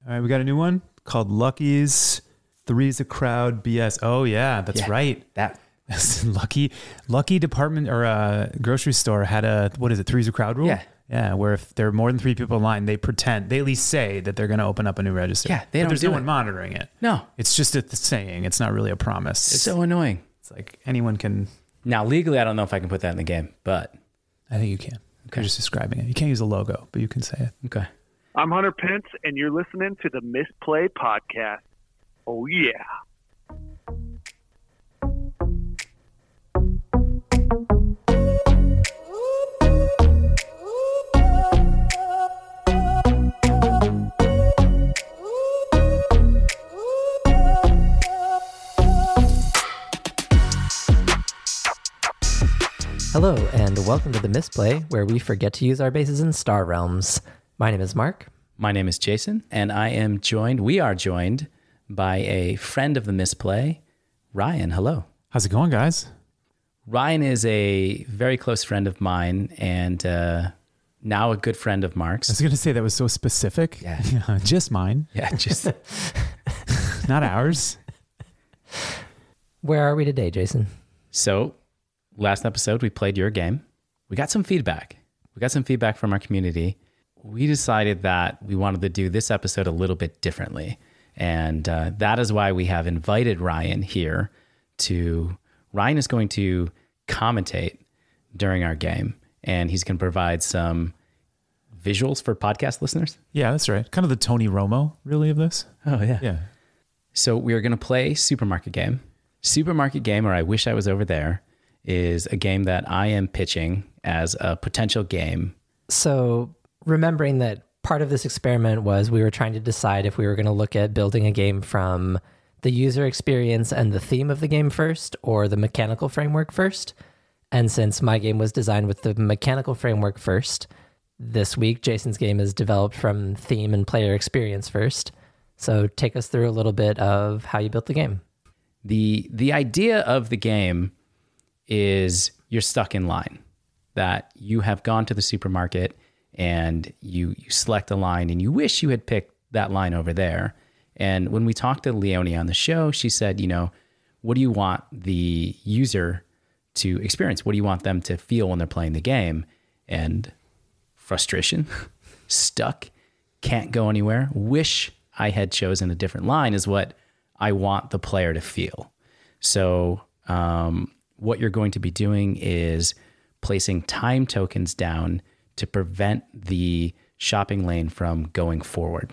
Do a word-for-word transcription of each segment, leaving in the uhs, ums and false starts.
All right, we got a new one called Lucky's Three's a Crowd B S. Oh yeah, that's yeah, right. That Lucky, Lucky department or a grocery store had a, what is it, Three's a Crowd rule? Yeah. Yeah, where if there are more than three people in line, they pretend, they at least say that they're going to open up a new register. Yeah, they but don't there's do no it. one monitoring it. No. It's just a saying. It's not really a promise. It's so annoying. It's like anyone can. Now, legally, I don't know if I can put that in the game, but. I think you can. Okay. You're just describing it. You can't use a logo, but you can say it. Okay. I'm Hunter Pence, and you're listening to the Misplay Podcast. Oh, yeah. Hello, and welcome to the Misplay, where we forget to use our bases in Star Realms. My name is Mark. My name is Jason, and I am joined, we are joined by a friend of the Misplay, Ryan. Hello. How's it going, guys? Ryan is a very close friend of mine and uh, now a good friend of Mark's. I was going to say that was so specific. Yeah. yeah just mine. Yeah, just not ours. Where are we today, Jason? So, last episode, we played your game. We got some feedback. We got some feedback from our community. We decided that we wanted to do this episode a little bit differently. And uh, that is why we have invited Ryan here to... Ryan is going to commentate during our game, and he's going to provide some visuals for podcast listeners. Yeah, that's right. Kind of the Tony Romo, really, of this. Oh, yeah. Yeah. So we are going to play Supermarket Game. Supermarket Game, or I Wish I Was Over There, is a game that I am pitching as a potential game. So remembering that part of this experiment was we were trying to decide if we were going to look at building a game from the user experience and the theme of the game first, or the mechanical framework first. And since my game was designed with the mechanical framework first, this week Jason's game is developed from theme and player experience first. So take us through a little bit of how you built the game. The the idea of the game is you're stuck in line, that you have gone to the supermarket and you you select a line and you wish you had picked that line over there. And when we talked to Leonie on the show, she said, you know, what do you want the user to experience? What do you want them to feel when they're playing the game? And frustration, stuck, can't go anywhere, wish I had chosen a different line is what I want the player to feel. So um, what you're going to be doing is placing time tokens down to prevent the shopping lane from going forward.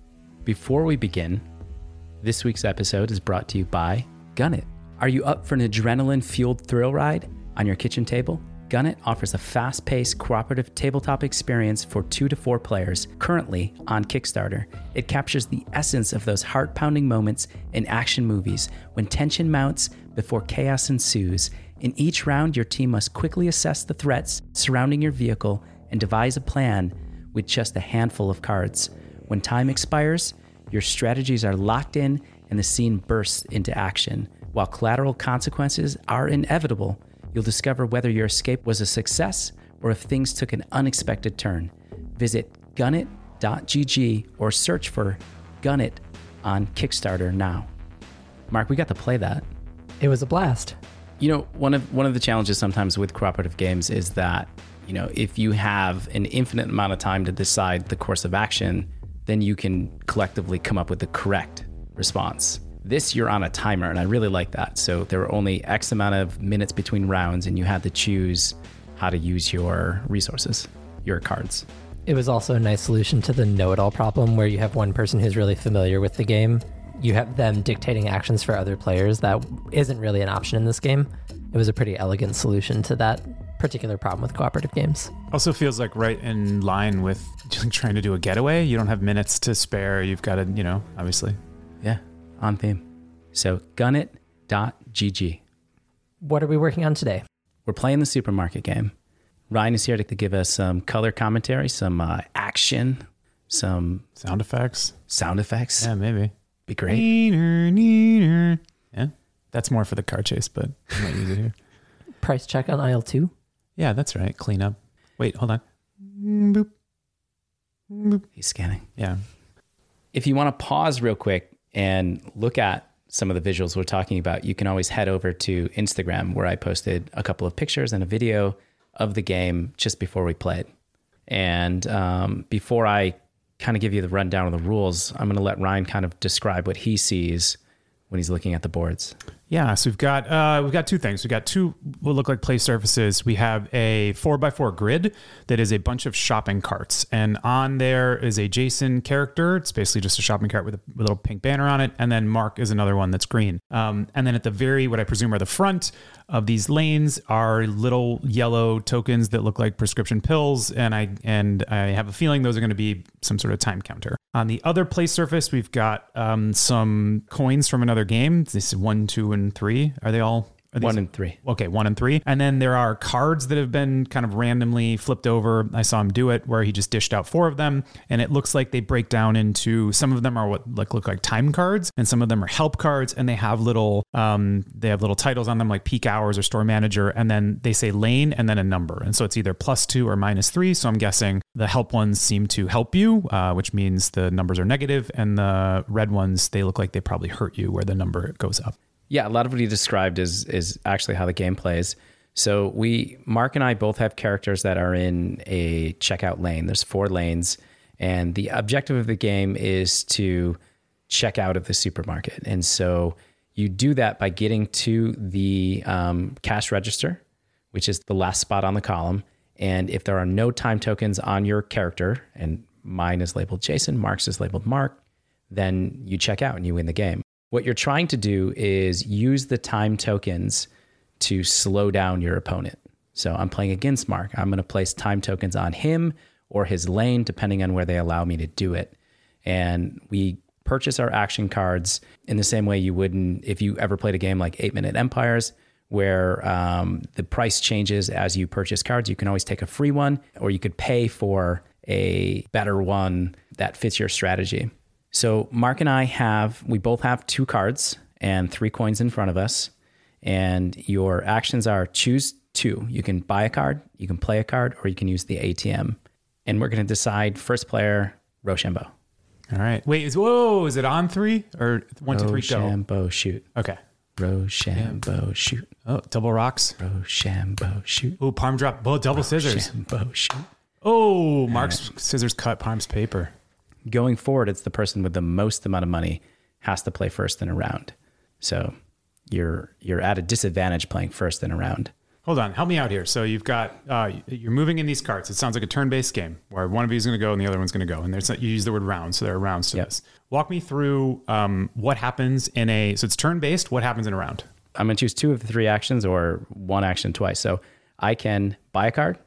Before we begin, this week's episode is brought to you by Gunit. Are you up for an adrenaline-fueled thrill ride on your kitchen table? Gunit offers a fast-paced cooperative tabletop experience for two to four players, currently on Kickstarter. It captures the essence of those heart-pounding moments in action movies when tension mounts before chaos ensues. In each round, your team must quickly assess the threats surrounding your vehicle and devise a plan with just a handful of cards. When time expires, your strategies are locked in and the scene bursts into action. While collateral consequences are inevitable, you'll discover whether your escape was a success or if things took an unexpected turn. Visit gunit dot g g or search for Gunit on Kickstarter now. Mark, we got to play that. It was a blast. You know, one of one of the challenges sometimes with cooperative games is that, you know, if you have an infinite amount of time to decide the course of action, then you can collectively come up with the correct response. This, you're on a timer, and I really like that. So there were only X amount of minutes between rounds, and you had to choose how to use your resources, your cards. It was also a nice solution to the know-it-all problem where you have one person who's really familiar with the game. You have them dictating actions for other players. That isn't really an option in this game. It was a pretty elegant solution to that particular problem with cooperative games. Also feels like right in line with trying to do a getaway. You don't have minutes to spare. You've got to, you know, obviously. Yeah, on theme. So gunit dot g g. What are we working on today? We're playing the supermarket game. Ryan is here to give us some color commentary, some uh, action, some sound effects. Sound effects. Yeah, maybe. Be great. Neener, neener. Yeah, that's more for the car chase, but I might use it here. Price check on aisle two. Yeah, that's right. Clean up. Wait, hold on. Boop. Boop. He's scanning. Yeah. if you want to pause real quick and look at some of the visuals we're talking about, you can always head over to Instagram, where I posted a couple of pictures and a video of the game just before we played. And um, before I kind of give you the rundown of the rules, I'm going to let Ryan kind of describe what he sees when he's looking at the boards. Yeah, so we've got uh, we've got two things. We've got two what look like play surfaces. We have a four by four grid that is a bunch of shopping carts, and on there is a Jason character. It's basically just a shopping cart with a, with a little pink banner on it, and then Mark is another one that's green. Um, and then at the very, what I presume are the front of these lanes, are little yellow tokens that look like prescription pills, and I and I have a feeling those are going to be some sort of time counter. On the other play surface, we've got um, some coins from another game. This is one, two, and three. Are they all? Are these? One and three. Okay, one and three. And then there are cards that have been kind of randomly flipped over. I saw him do it where he just dished out four of them. And it looks like they break down into, some of them are what like look like time cards, and some of them are help cards, and they have little um they have little titles on them like peak hours or store manager, and then they say lane and then a number. And so it's either plus two or minus three. So I'm guessing the help ones seem to help you, uh, which means the numbers are negative, and the red ones, they look like they probably hurt you where the number goes up. Yeah, a lot of what you described is is actually how the game plays. So we, Mark and I both have characters that are in a checkout lane. There's four lanes, and the objective of the game is to check out of the supermarket. And so you do that by getting to the um, cash register, which is the last spot on the column. And if there are no time tokens on your character, and mine is labeled Jason, Mark's is labeled Mark, then you check out and you win the game. What you're trying to do is use the time tokens to slow down your opponent. So I'm playing against Mark. I'm going to place time tokens on him or his lane, depending on where they allow me to do it. And we purchase our action cards in the same way you wouldn't if you ever played a game like Eight Minute Empires, where um, the price changes as you purchase cards. You can always take a free one, or you could pay for a better one that fits your strategy. So Mark and I have, we both have two cards and three coins in front of us. And your actions are choose two. You can buy a card, you can play a card, or you can use the A T M. And we're going to decide first player, Rochambeau. All right. Wait, is, whoa, is it on three or one, two, three, go? Rochambeau, shoot. Okay. Rochambeau, shoot. Oh, double rocks. Rochambeau, shoot. Oh, palm drop. Oh, double scissors. Rochambeau, shoot. Oh, Mark's scissors cut palm's paper. Going forward, it's the person with the most amount of money has to play first in a round. So you're you're at a disadvantage playing first in a round. Hold on, help me out here. So you've got uh, you're moving in these carts. It sounds like a turn-based game where one of you is going to go and the other one's going to go. And there's you use the word round, so there are rounds to Yep. this. Walk me through um, what happens in a. So it's turn-based. What happens in a round? I'm going to choose two of the three actions or one action twice. So I can buy a card.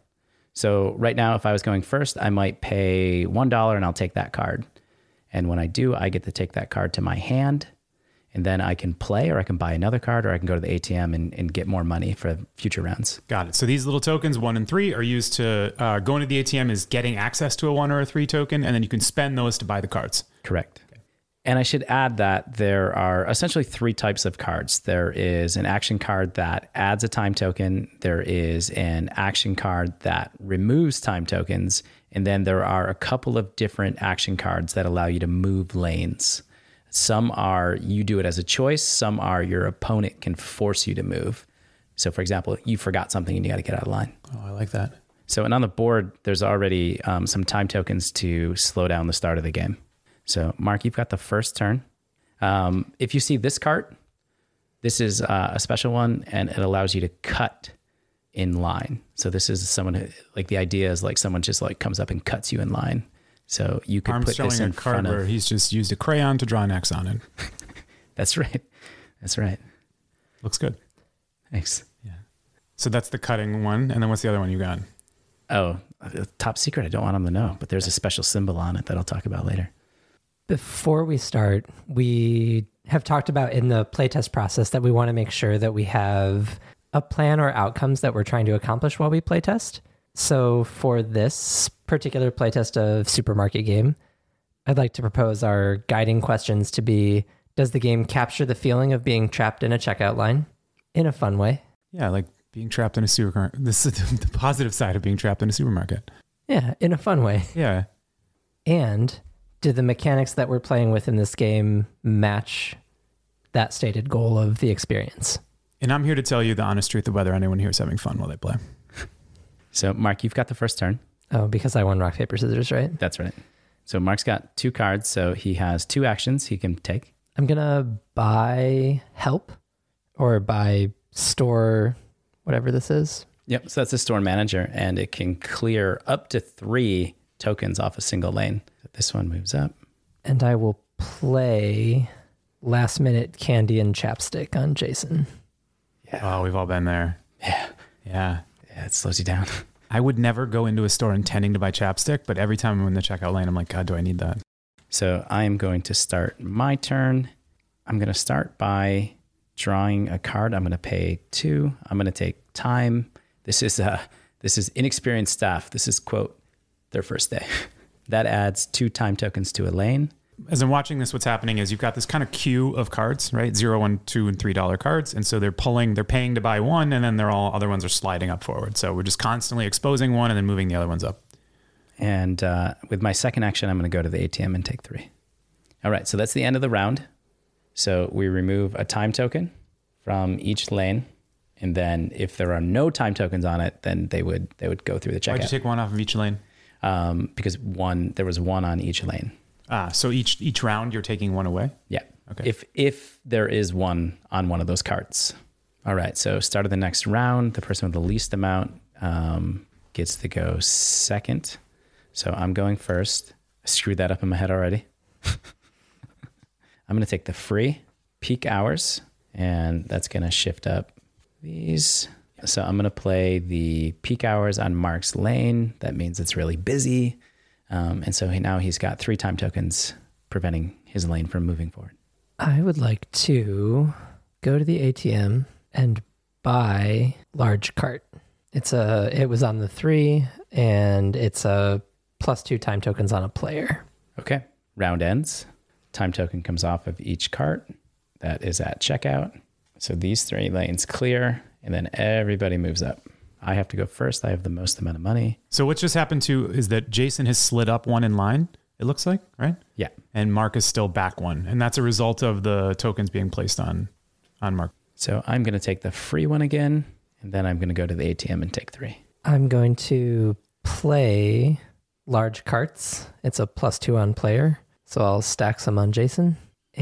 So right now, if I was going first, I might pay one dollar and I'll take that card. And when I do, I get to take that card to my hand. And then I can play, or I can buy another card, or I can go to the A T M and, and get more money for future rounds. Got it. So these little tokens, one and three, are used to uh, going to the A T M is getting access to a one or a three token, and then you can spend those to buy the cards. Correct. Okay. And I should add that there are essentially three types of cards. There is an action card that adds a time token. There is an action card that removes time tokens. And then there are a couple of different action cards that allow you to move lanes. Some are you do it as a choice. Some are your opponent can force you to move. So for example, you forgot something and you got to get out of line. Oh, I like that. So and on the board, there's already um, some time tokens to slow down the start of the game. So Mark, you've got the first turn. Um, if you see this cart, this is uh, a special one, and it allows you to cut in line. So this is someone who, like the idea is like someone just like comes up and cuts you in line. So you could Arm's put showing this in a card front where of. he's just used a crayon to draw an X on it. That's right. That's right. Looks good. Thanks. Yeah. So that's the cutting one, and then what's the other one you got? Oh, top secret. I don't want them to know, but there's a special symbol on it that I'll talk about later. Before we start, we have talked about in the playtest process that we want to make sure that we have a plan or outcomes that we're trying to accomplish while we playtest. So for this particular playtest of Supermarket Game, I'd like to propose our guiding questions to be, does the game capture the feeling of being trapped in a checkout line in a fun way? Yeah, like being trapped in a supermarket. This is the positive side of being trapped in a supermarket. Yeah, in a fun way. Yeah. And do the mechanics that we're playing with in this game match that stated goal of the experience? And I'm here to tell you the honest truth of whether anyone here is having fun while they play. So, Mark, you've got the first turn. Oh, because I won rock, paper, scissors, right? That's right. So Mark's got two cards, so he has two actions he can take. I'm going to buy help or buy store, whatever this is. Yep, so that's a store manager, and it can clear up to three tokens off a single lane. This one moves up. And I will play last minute candy and chapstick on Jason. Oh, we've all been there. Yeah. Yeah. Yeah, it slows you down. I would never go into a store intending to buy chapstick, but every time I'm in the checkout lane, I'm like, God, do I need that? So I am going to start my turn. I'm going to start by drawing a card. I'm going to pay two. I'm going to take time. This is uh, this is inexperienced staff. This is, quote, their first day. That adds two time tokens to a lane. As I'm watching this, what's happening is you've got this kind of queue of cards, right? Zero, one, two, and three dollar cards. And so they're pulling, they're paying to buy one, and then they're all other ones are sliding up forward. So we're just constantly exposing one and then moving the other ones up. And uh, with my second action, I'm going to go to the A T M and take three. All right, so that's the end of the round. So we remove a time token from each lane. And then if there are no time tokens on it, then they would they would go through the checkout. Why'd you take one off of each lane? Um, because one there was one on each lane. Ah, so each each round you're taking one away? Yeah. Okay. If if there is one on one of those cards. All right. So start of the next round, the person with the least amount um, gets to go second. So I'm going first. I screwed that up in my head already. I'm going to take the free peak hours, and that's going to shift up these. So I'm going to play the peak hours on Mark's lane. That means it's really busy. Um, and so he, now he's got three time tokens preventing his lane from moving forward. I would like to go to the A T M and buy large cart. It's a, it was on the three, and it's a plus two time tokens on a player. Okay. Round ends. Time token comes off of each cart. That is at checkout. So these three lanes clear, and then everybody moves up. I have to go first. I have the most amount of money. So what's just happened to is that Jason has slid up one in line, it looks like, right? Yeah. And Mark is still back one. And that's a result of the tokens being placed on, on Mark. So I'm going to take the free one again, and then I'm going to go to the A T M and take three. I'm going to play large carts. It's a plus two on player. So I'll stack some on Jason.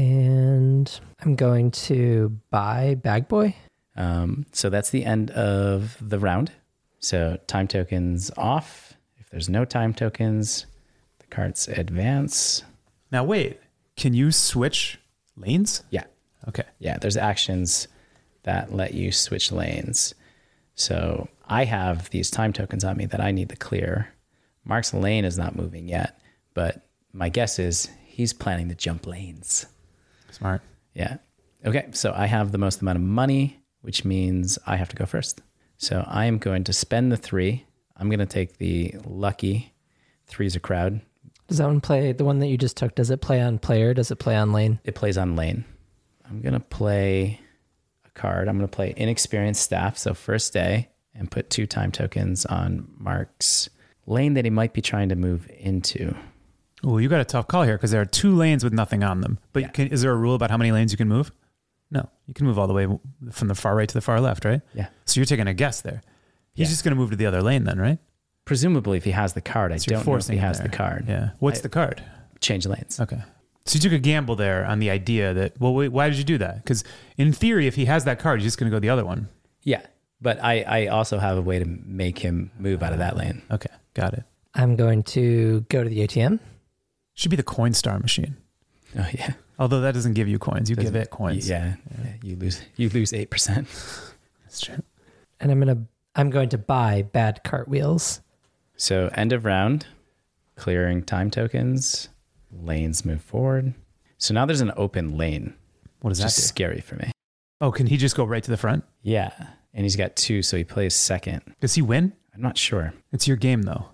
And I'm going to buy Bag Boy. Um, so that's the end of the round. So time tokens off. If there's no time tokens, the carts advance. Now, wait, can you switch lanes? Yeah. Okay. Yeah. There's actions that let you switch lanes. So I have these time tokens on me that I need to clear. Mark's lane is not moving yet, but my guess is he's planning to jump lanes. Smart. Yeah. Okay. So I have the most amount of money, which means I have to go first. So I am going to spend the three. I'm going to take the lucky three's a crowd. Does that one play, the one that you just took, does it play on player? Does it play on lane? It plays on lane. I'm going to play a card. I'm going to play inexperienced staff. So first day, and put two time tokens on Mark's lane that he might be trying to move into. Oh, you got a tough call here because there are two lanes with nothing on them. But Yeah. can, is there a rule about how many lanes you can move? No, you can move all the way from the far right to the far left, right? Yeah. So you're taking a guess there. He's Yeah. just going to move to the other lane then, right? Presumably, if he has the card, I So you're don't know if forcing he it has there. the card. Yeah. What's I- the card? Change lanes. Okay. So you took a gamble there on the idea that, well, wait, why did you do that? Because in theory, if he has that card, he's just going to go the other one. Yeah. But I, I also have a way to make him move out of that lane. Okay. Got it. I'm going to go to the A T M. Should be the Coinstar machine. Oh, yeah. Although that doesn't give you coins. You give it coins. Yeah. yeah. You lose you lose eight percent. That's true. And I'm going to, I'm going to buy bad cartwheels. So end of round, clearing time tokens, lanes move forward. So now there's an open lane. What does that Just do? scary for me. Oh, can he just go right to the front? Yeah. And he's got two, so he plays second. Does he win? I'm not sure. It's your game, though.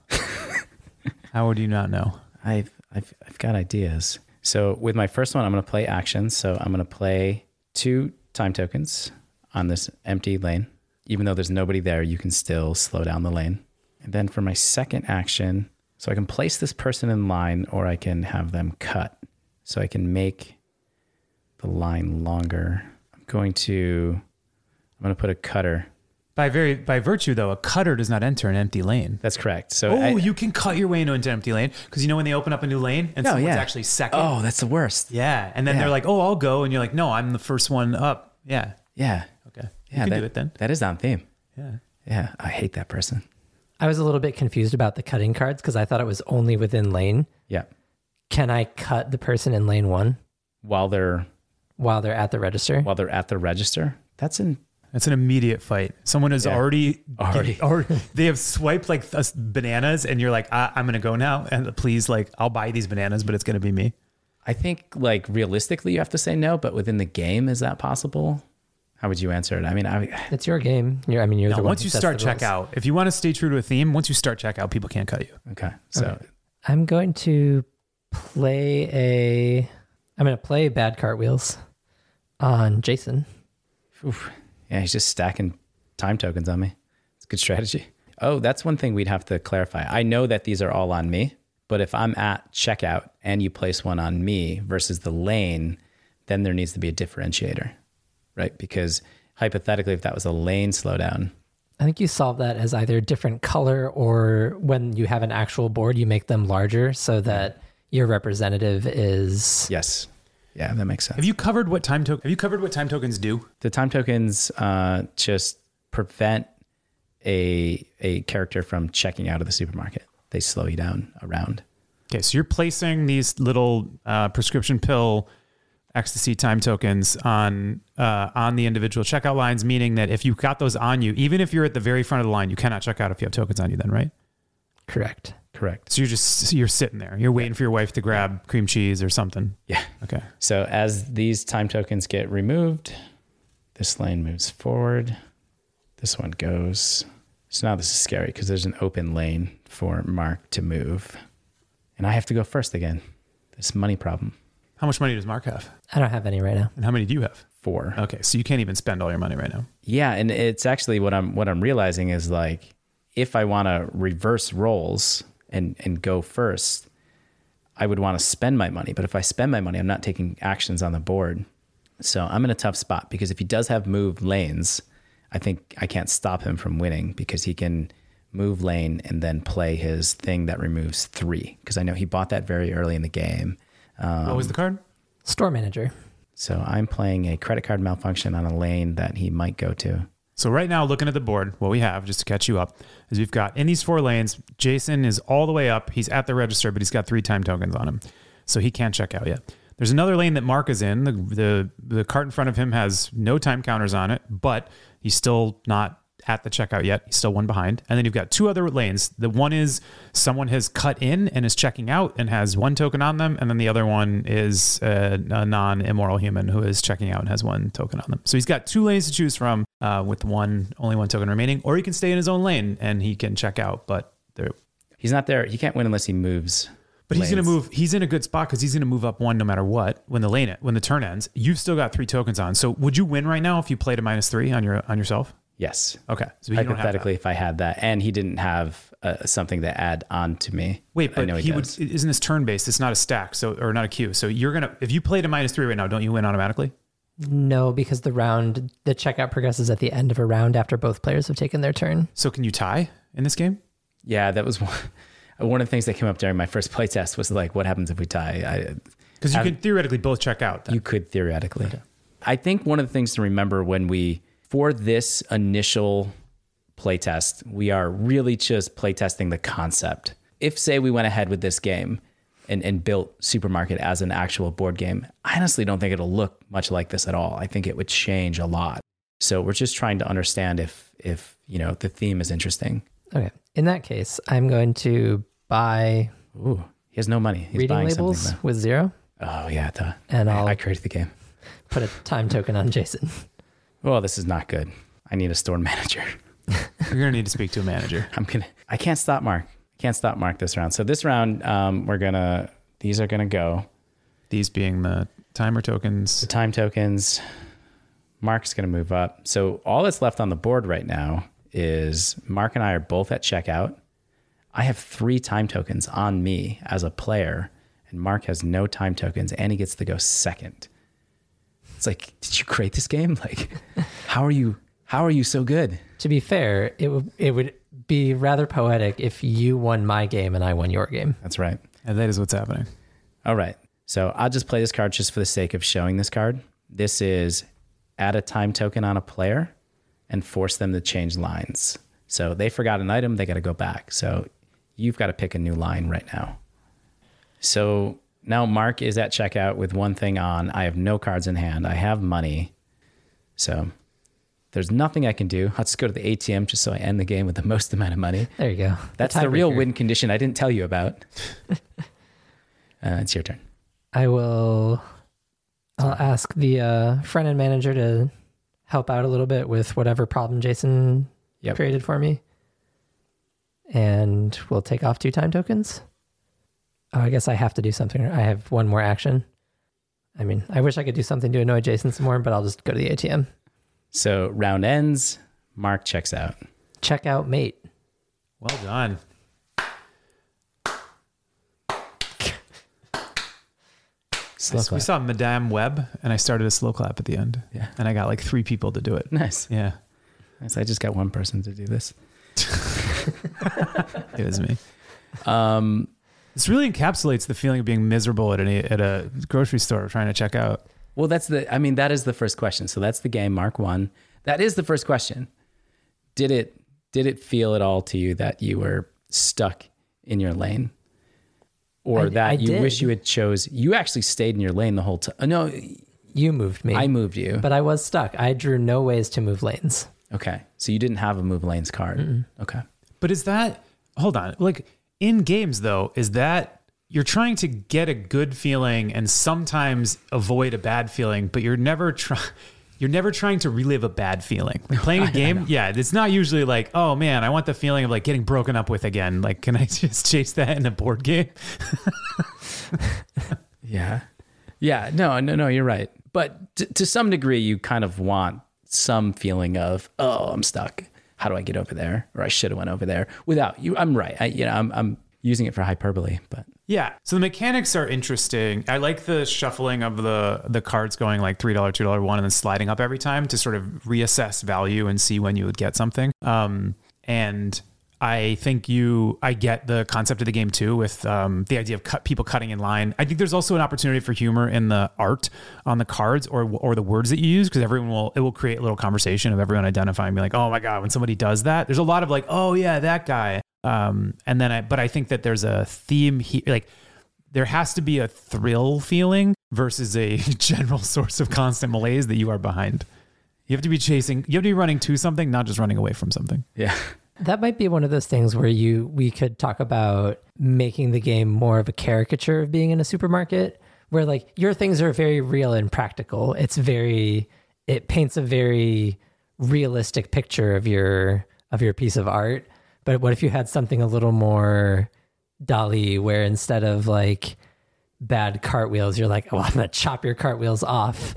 How would you not know? I've I've I've got ideas. So with my first one, I'm going to play actions. So I'm going to play two time tokens on this empty lane. Even though there's nobody there, you can still slow down the lane. And then for my second action, So I can place this person in line, or I can have them cut. So I can make the line longer. I'm going to, I'm going to put a cutter. By very by virtue, though, a cutter does not enter an empty lane. That's correct. So Oh, I, you can cut your way into an empty lane because you know when they open up a new lane and No, someone's yeah. actually second. oh, that's the worst. Yeah, and then Yeah. they're like, "Oh, I'll go," and you're like, "No, I'm the first one up." Yeah, Yeah. okay, you Yeah. can that, do it then. That is on theme. Yeah, Yeah. I hate that person. I was a little bit confused about the cutting cards because I thought it was only within lane. Yeah. Can I cut the person in lane one While they're, while they're at the register? while they're at the register. That's in, it's an immediate fight. Someone has Yeah. already, Already. or they have swiped like us bananas, and you're like, I, "I'm gonna go now," and please, like, I'll buy these bananas, but it's gonna be me. I think like realistically you have to say no, but within the game, is that possible? How would you answer it? I mean, I, It's your game. You're, I mean, you're No, the one once who you sets start the rules. checkout, if you want to stay true to a theme, once you start checkout, people can't cut you. okay. So I'm going to play a. I'm going to play bad cartwheels on Jason. oof. Yeah, he's just stacking time tokens on me. It's a good strategy. Oh, that's one thing we'd have to clarify. I know that these are all on me, but if I'm at checkout and you place one on me versus the lane, then there needs to be a differentiator, right? Because hypothetically, if that was a lane slowdown, I think you solve that as either different color or when you have an actual board, you make them larger so that your representative is. yes. Yeah, that makes sense. Have you covered what time token? Have you covered what time tokens do? The time tokens uh, just prevent a a character from checking out of the supermarket. They slow you down around. Okay, so you're placing these little uh, prescription pill ecstasy time tokens on uh, on the individual checkout lines, meaning that if you've got those on you, even if you're at the very front of the line, you cannot check out if you have tokens on you then, right? Correct. Correct. So you're just, you're sitting there. You're waiting for your wife to grab cream cheese or something. Yeah. Okay. So as these time tokens get removed, this lane moves forward. This one goes. So now this is scary because there's an open lane for Mark to move. And I have to go first again. This money problem. How much money does Mark have? I don't have any right now. And how many do you have? Four. Okay, so you can't even spend all your money right now. Yeah, and it's actually what I'm what I'm realizing is like if I want to reverse roles and and go first, I would want to spend my money. But if I spend my money, I'm not taking actions on the board. So I'm in a tough spot because if he does have moved lanes, I think I can't stop him from winning because he can move lane and then play his thing that removes three. Because I know he bought that very early in the game. Um, What was the card? Store manager. so I'm playing a credit card malfunction on a lane that he might go to. So right now, looking at the board, what we have, just to catch you up, is we've got in these four lanes, Jason is all the way up. He's at the register, but he's got three time tokens on him. So he can't check out yet. There's another lane that Mark is in. The, the, the cart in front of him has no time counters on it, but he's still not at the checkout yet. He's still one behind. And then you've got two other lanes. The one is someone has cut in and is checking out and has one token on them. And then the other one is a, a non-immoral human who is checking out and has one token on them. So he's got two lanes to choose from uh, with one only one token remaining, or he can stay in his own lane and he can check out. But there, He's not there. He can't win unless he moves. but he's going lanes. to move. He's in a good spot because he's going to move up one no matter what when the lane when the turn ends. You've still got three tokens on. So would you win right now if you played a minus three on your on yourself? Yes. Okay. So you don't have Hypothetically, that. if I had that, and he didn't have uh, something to add on to me. Wait, but I know he, he, would. does. Isn't this turn based? It's not a stack, so or not a queue. So you're gonna if you played a minus three right now, don't you win automatically? No, because the round, the checkout progresses at the end of a round after both players have taken their turn. So can you tie in this game? Yeah, that was one, one of the things that came up during my first playtest was like, what happens if we tie? Because you Have- can theoretically both check out. Then. You could theoretically. I think one of the things to remember when we, for this initial playtest, we are really just playtesting the concept. If, say, we went ahead with this game and, and built Supermarket as an actual board game, I honestly don't think it'll look much like this at all. I think it would change a lot. So we're just trying to understand if, if you know, the theme is interesting. Okay. In that case, I'm going to buy Ooh, he has no money. He's reading buying labels something. with zero, Though. Oh, yeah. Duh. and I, I'll I created the game. put a time token on Jason. Well, this is not good. I need a store manager. You're gonna need to speak to a manager. I'm gonna. I can't stop Mark. I can't stop Mark this round. So this round, um, we're gonna. These are gonna go. These being the timer tokens. The time tokens. Mark's gonna move up. So all that's left on the board right now is Mark and I are both at checkout. I have three time tokens on me as a player, and Mark has no time tokens, and he gets to go second. It's like, did you create this game? Like, how are you? How are you so good? To be fair, it would it would be rather poetic if you won my game and I won your game. That's right. And that is what's happening. All right. So I'll just play this card just for the sake of showing this card. This is add a time token on a player and force them to change lines. So they forgot an item, they got to go back. So you've got to pick a new line right now. So now Mark is at checkout with one thing on. I have no cards in hand. I have money. So there's nothing I can do. I'll just go to the A T M just so I end the game with the most amount of money. There you go. That's the, the real win condition I didn't tell you about. uh, it's your turn. I will... I'll ask the uh, front-end manager to help out a little bit with whatever problem Jason Yep. created for me. And we'll take off two time tokens. Oh, I guess I have to do something. I have one more action. I mean, I wish I could do something to annoy Jason some more, but I'll just go to the A T M. So round ends. Mark checks out. Check out mate. Well done. Slow We clap. saw Madame Web, and I started a slow clap at the end. Yeah. And I got like three people to do it. Nice. Yeah. Nice. I just got one person to do this. It was me. Um, This really encapsulates the feeling of being miserable at, any, at a grocery store trying to check out. well, that's the, I mean, that is the first question. So that's the game Mark won. That is the first question. Did it, did it feel at all to you that you were stuck in your lane? Or I- that I you did. wish you had chose, you actually stayed in your lane the whole time. No, You moved me. I moved you. But I was stuck. I drew no ways to move lanes. Okay. So you didn't have a move lanes card. Mm-mm. Okay. But is that, hold on, like in games though, is that you're trying to get a good feeling and sometimes avoid a bad feeling, but you're never trying, you're never trying to relive a bad feeling. Like playing a game, yeah, it's not usually like, oh man, I want the feeling of like getting broken up with again. Like, can I just chase that in a board game? Yeah. Yeah. No, no, no, you're right. But t- to some degree, you kind of want some feeling of, oh, I'm stuck. How do I get over there? Or I should have went over there without you. I'm right. I, you know, I'm, I'm using it for hyperbole, but Yeah. So the mechanics are interesting. I like the shuffling of the the cards going like three dollars, two dollars, one, and then sliding up every time to sort of reassess value and see when you would get something. Um, and I think you, I get the concept of the game too, with um, the idea of cut, people cutting in line. I think there's also an opportunity for humor in the art on the cards or or the words that you use, because everyone will, it will create a little conversation of everyone identifying, being like, oh my God, when somebody does that, there's a lot of like, oh yeah, that guy. Um, and then I, but I think that there's a theme here, like there has to be a thrill feeling versus a general source of constant malaise that you are behind. You have to be chasing, you have to be running to something, not just running away from something. yeah. That might be one of those things where you we could talk about making the game more of a caricature of being in a supermarket, where like your things are very real and practical. It's very, it paints a very realistic picture of your of your piece of art. But what if you had something a little more Dali, where instead of like bad cartwheels, you're like, oh, I'm gonna chop your cartwheels off,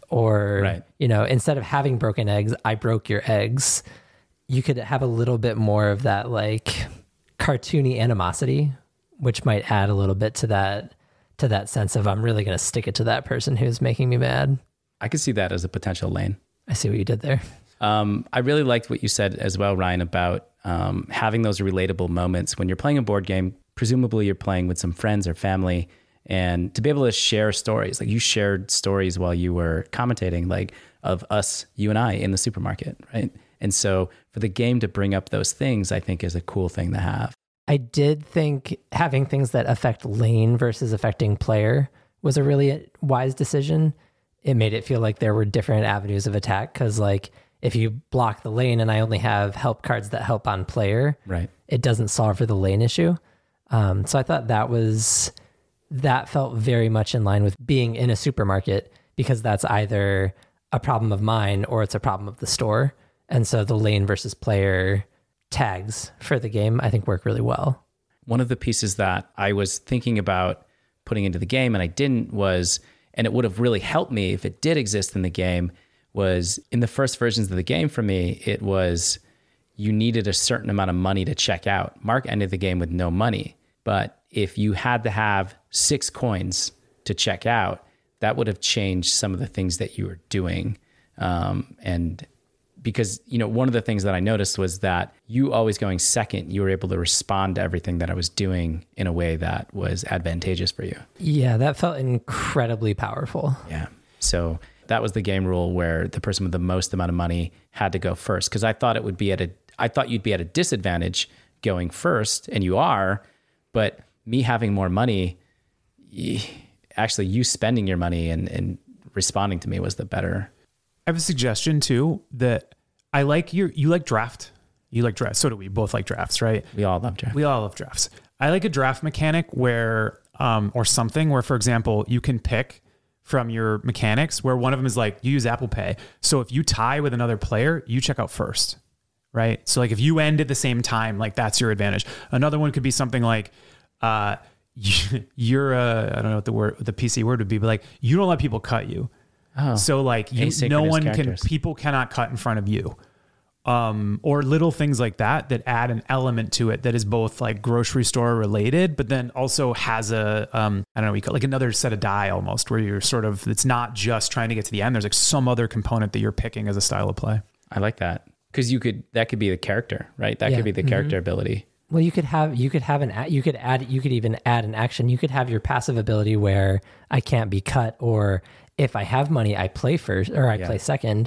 or Right. you know, instead of having broken eggs, I broke your eggs. You could have a little bit more of that like cartoony animosity, which might add a little bit to that to that sense of I'm really going to stick it to that person who's making me mad. I could see that as a potential lane. I see what you did there. Um, I really liked what you said as well, Ryan, about um, having those relatable moments when you're playing a board game. Presumably you're playing with some friends or family, and to be able to share stories, like you shared stories while you were commentating, like of us, you and I in the supermarket, right? And so for the game to bring up those things, I think is a cool thing to have. I did think having things that affect lane versus affecting player was a really wise decision. It made it feel like there were different avenues of attack, because like if you block the lane and I only have help cards that help on player, Right. it doesn't solve for the lane issue. Um, so I thought that was, that felt very much in line with being in a supermarket, because that's either a problem of mine or it's a problem of the store. And so the lane versus player tags for the game, I think, work really well. One of the pieces that I was thinking about putting into the game and I didn't was, and it would have really helped me if it did exist in the game, was in the first versions of the game for me, it was you needed a certain amount of money to check out. Mark ended the game with no money, but if you had to have six coins to check out, that would have changed some of the things that you were doing. Um, and because, you know, one of the things that I noticed was that you always going second, you were able to respond to everything that I was doing in a way that was advantageous for you. Yeah, that felt incredibly powerful. Yeah. So that was the game rule where the person with the most amount of money had to go first. Because I thought it would be at a, I thought you'd be at a disadvantage going first, and you are, but me having more money, actually you spending your money and, and responding to me was the better. I have a suggestion too, that I like your, you like draft. You like draft. So do we. Both like drafts, right? We all love draft. We all love drafts. I like a draft mechanic where, um, or something where, for example, you can pick from your mechanics where one of them is like, you use Apple Pay. So if you tie with another player, you check out first, right? So like if you end at the same time, like that's your advantage. Another one could be something like, uh, you're a, I don't know what the word, the P C word would be, but like, you don't let people cut you. Oh, so like you, no one characters. can, people cannot cut in front of you. Um, or little things like that, that add an element to it that is both like grocery store related, but then also has a, um, I don't know, we call it like another set of die almost, where you're sort of, it's not just trying to get to the end. There's like some other component that you're picking as a style of play. I like that. Cause you could, that could be the character, right? That yeah. could be the character mm-hmm. ability. Well, you could have, you could have an, you could add, you could even add an action. You could have your passive ability where I can't be cut, or if I have money, I play first or I yeah. play second.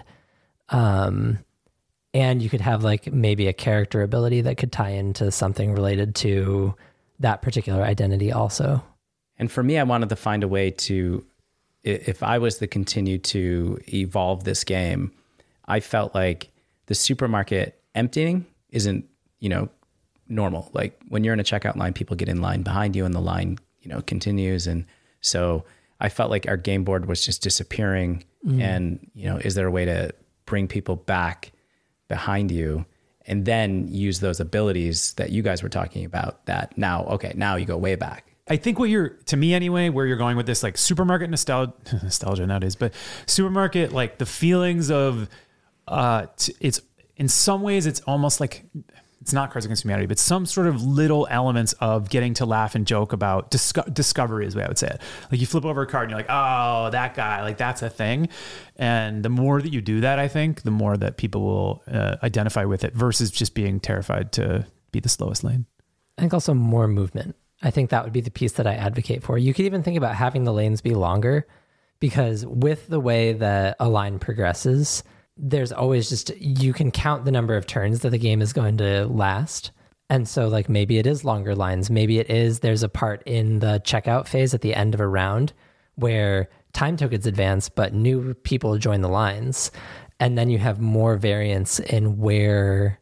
Um, and you could have like maybe a character ability that could tie into something related to that particular identity also. And for me, I wanted to find a way to, if I was to continue to evolve this game, I felt like the supermarket emptying isn't, you know, normal. Like when you're in a checkout line, people get in line behind you and the line, you know, continues. And so I felt like our game board was just disappearing. Mm. And, you know, is there a way to bring people back behind you and then use those abilities that you guys were talking about that now, okay, now you go way back. I think what you're, to me anyway, where you're going with this, like supermarket nostalgia, nostalgia nowadays, but supermarket, like the feelings of, uh, t- it's in some ways, it's almost like, it's not Cards Against Humanity, but some sort of little elements of getting to laugh and joke about disco- discovery is the way I would say it. Like you flip over a card and you're like, oh, that guy, like that's a thing. And the more that you do that, I think the more that people will uh, identify with it versus just being terrified to be the slowest lane. I think also more movement. I think that would be the piece that I advocate for. You could even think about having the lanes be longer, because with the way that a line progresses, there's always just, you can count the number of turns that the game is going to last. And so like maybe it is longer lines. Maybe it is, there's a part in the checkout phase at the end of a round where time tokens advance, but new people join the lines. And then you have more variance in where,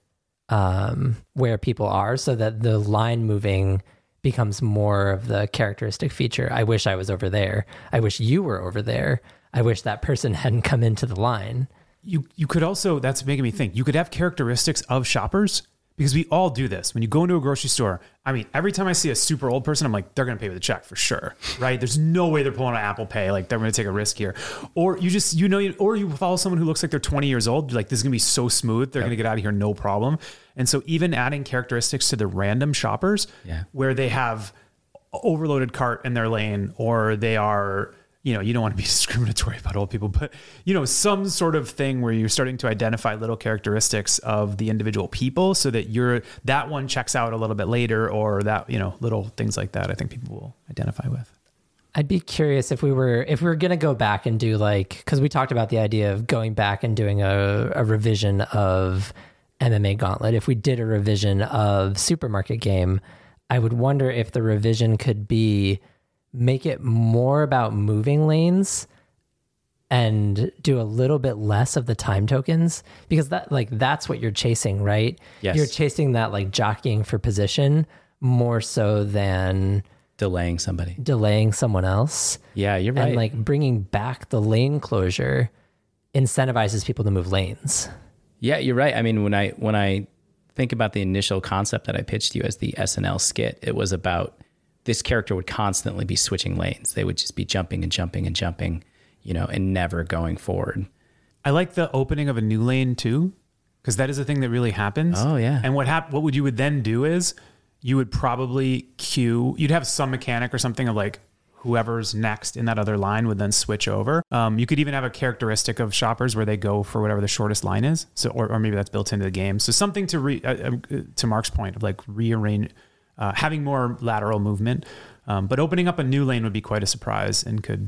um, where people are, so that the line moving becomes more of the characteristic feature. I wish I was over there. I wish you were over there. I wish that person hadn't come into the line. You you could also, that's making me think, you could have characteristics of shoppers, because we all do this. When you go into a grocery store, I mean, every time I see a super old person, I'm like, they're going to pay with a check for sure, right? There's no way they're pulling an Apple Pay. Like they're going to take a risk here. Or you just, you know, or you follow someone who looks like they're twenty years old. You're like, this is going to be so smooth. They're yep. going to get out of here, no problem. And so even adding characteristics to the random shoppers yeah. where they have overloaded cart in their lane, or they are, you know, you don't want to be discriminatory about old people, but, you know, some sort of thing where you're starting to identify little characteristics of the individual people, so that you're, that one checks out a little bit later, or that, you know, little things like that, I think people will identify with. I'd be curious if we were, if we were going to go back and do like, cause we talked about the idea of going back and doing a, a revision of M M A Gauntlet. If we did a revision of Supermarket Game, I would wonder if the revision could be, make it more about moving lanes and do a little bit less of the time tokens, because that, like, that's what you're chasing, right? Yes. You're chasing that, like, jockeying for position more so than delaying somebody, delaying someone else. Yeah, you're right. And like bringing back the lane closure incentivizes people to move lanes. Yeah, you're right. I mean, when I, when I think about the initial concept that I pitched you as the S N L skit, it was about, this character would constantly be switching lanes. They would just be jumping and jumping and jumping, you know, and never going forward. I like the opening of a new lane too. because that is a thing that really happens. Oh, yeah. And what hap- what would you would then do is you would probably queue, you'd have some mechanic or something of like whoever's next in that other line would then switch over. Um, you could even have a characteristic of shoppers where they go for whatever the shortest line is. So, or, or maybe that's built into the game. So something to re, uh, uh, to Mark's point of like rearrange, uh, having more lateral movement. Um, but opening up a new lane would be quite a surprise and could,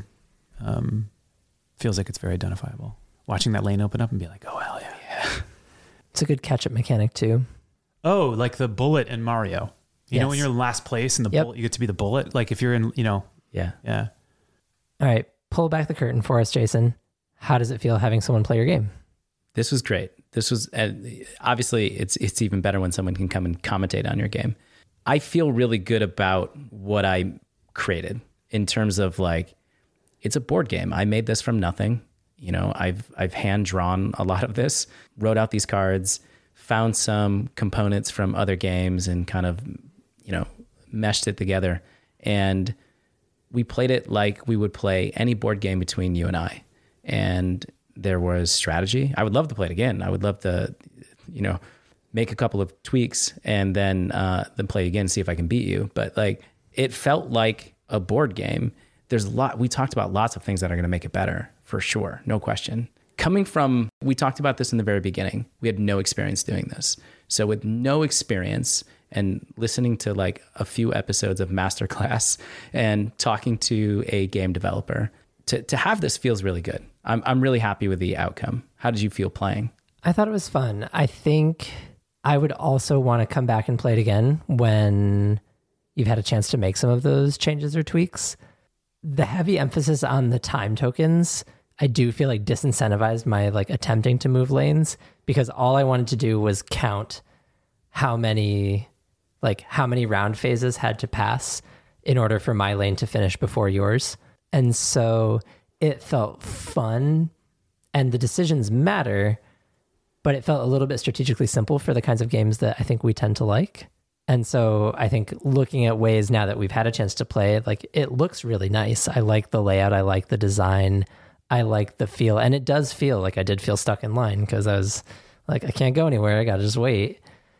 um, feels like it's very identifiable. Watching that lane open up and be like, oh, hell yeah. yeah. It's a good catch-up mechanic too. Oh, like the bullet in Mario. You Yes. know, when you're in last place and the Yep. bullet, you get to be the bullet. Like if you're in, you know, Yeah. yeah. All right, pull back the curtain for us, Jason. How does it feel having someone play your game? This was great. This was uh, obviously it's it's even better when someone can come and commentate on your game. I feel really good about what I created in terms of like, it's a board game. I made this from nothing. You know, I've I've hand drawn a lot of this, wrote out these cards, found some components from other games and kind of, you know, meshed it together. And we played it like we would play any board game between you and I. And there was strategy. I would love to play it again. I would love to, you know, make a couple of tweaks and then uh, then play again, see if I can beat you. But like, it felt like a board game. There's a lot, we talked about lots of things that are going to make it better, for sure, no question. Coming from, we talked about this in the very beginning. We had no experience doing this. So with no experience and listening to like a few episodes of Masterclass and talking to a game developer, to to have this feels really good. I'm I'm really happy with the outcome. How did you feel playing? I thought it was fun. I think I would also want to come back and play it again when you've had a chance to make some of those changes or tweaks. The heavy emphasis on the time tokens, I do feel like disincentivized my like attempting to move lanes, because all I wanted to do was count how many like how many round phases had to pass in order for my lane to finish before yours. And so it felt fun and the decisions matter, but it felt a little bit strategically simple for the kinds of games that I think we tend to like. And so I think looking at ways now that we've had a chance to play it, like it looks really nice. I like the layout. I like the design. I like the feel. And it does feel like I did feel stuck in line because I was like, I can't go anywhere. I got to just wait.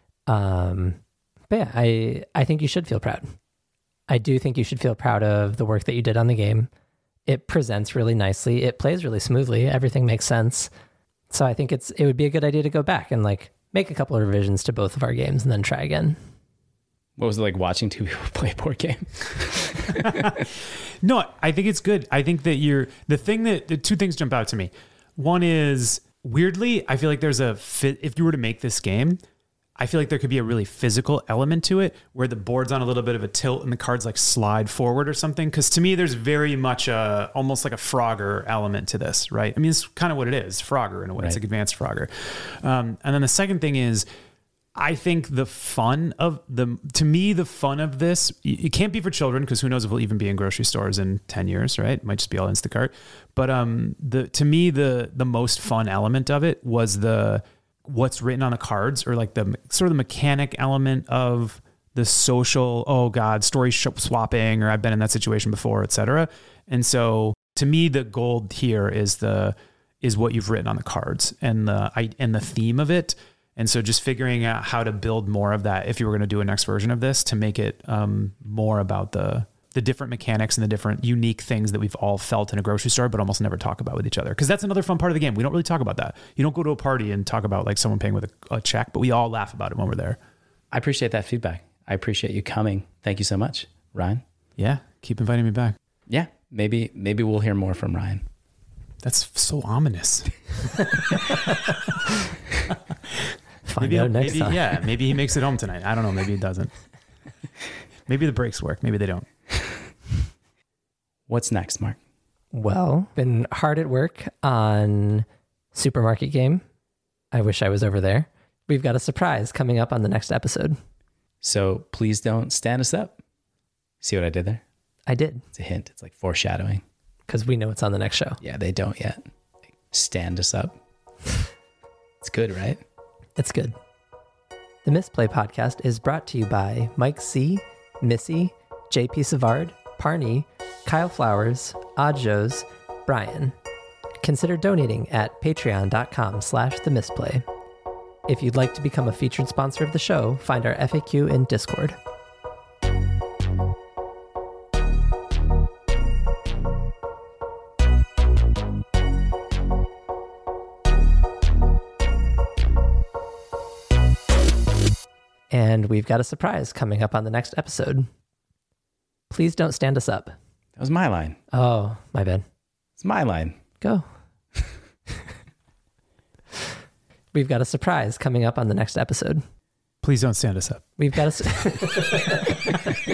Um, but yeah, I, I think you should feel proud. I do think you should feel proud of the work that you did on the game. It presents really nicely. It plays really smoothly. Everything makes sense. So I think it's it would be a good idea to go back and like make a couple of revisions to both of our games and then try again. What was it like watching two people play a board game? No, I think it's good. I think that you're the thing that the two things jump out to me. One is weirdly, I feel like there's a fit. If you were to make this game, I feel like there could be a really physical element to it where the board's on a little bit of a tilt and the cards like slide forward or something. Cause to me, there's very much a, almost like a Frogger element to this, right? I mean, it's kind of what it is, Frogger in a way. Right. It's like advanced Frogger. Um, and then the second thing is, I think the fun of the, to me, the fun of this, it can't be for children because who knows if we'll even be in grocery stores in ten years, right? It might just be all Instacart. But um, the to me, the the most fun element of it was the, what's written on the cards, or like the sort of the mechanic element of the social, oh God, story swapping, or I've been in that situation before, et cetera. And so to me, the gold here is the, is what you've written on the cards and the, I, and the theme of it. And so just figuring out how to build more of that if you were going to do a next version of this to make it um, more about the the different mechanics and the different unique things that we've all felt in a grocery store, but almost never talk about with each other. Because that's another fun part of the game. We don't really talk about that. You don't go to a party and talk about like someone paying with a, a check, but we all laugh about it when we're there. I appreciate that feedback. I appreciate you coming. Thank you so much, Ryan. Yeah. Keep inviting me back. Yeah. Maybe, maybe we'll hear more from Ryan. That's so ominous. Find maybe, out next maybe time. Yeah, maybe he makes it home tonight. I don't know. Maybe he doesn't. Maybe the brakes work. Maybe they don't. What's next, Mark? Well, been hard at work on Supermarket Game. I wish I was over there. We've got a surprise coming up on the next episode. So please don't stand us up. See what I did there? I did. It's a hint. It's like foreshadowing. Because we know it's on the next show. Yeah, they don't yet. Stand us up. It's good, right? It's good. The Misplay Podcast is brought to you by Mike C., Missy, J P. Savard, Parney, Kyle Flowers, Adjos, Brian. Consider donating at patreon.com slash the misplay. If you'd like to become a featured sponsor of the show, find our F A Q in Discord. And we've got a surprise coming up on the next episode. Please don't stand us up. That was my line. Oh, my bad. It's my line. Go. We've got a surprise coming up on the next episode. Please don't stand us up. We've got a...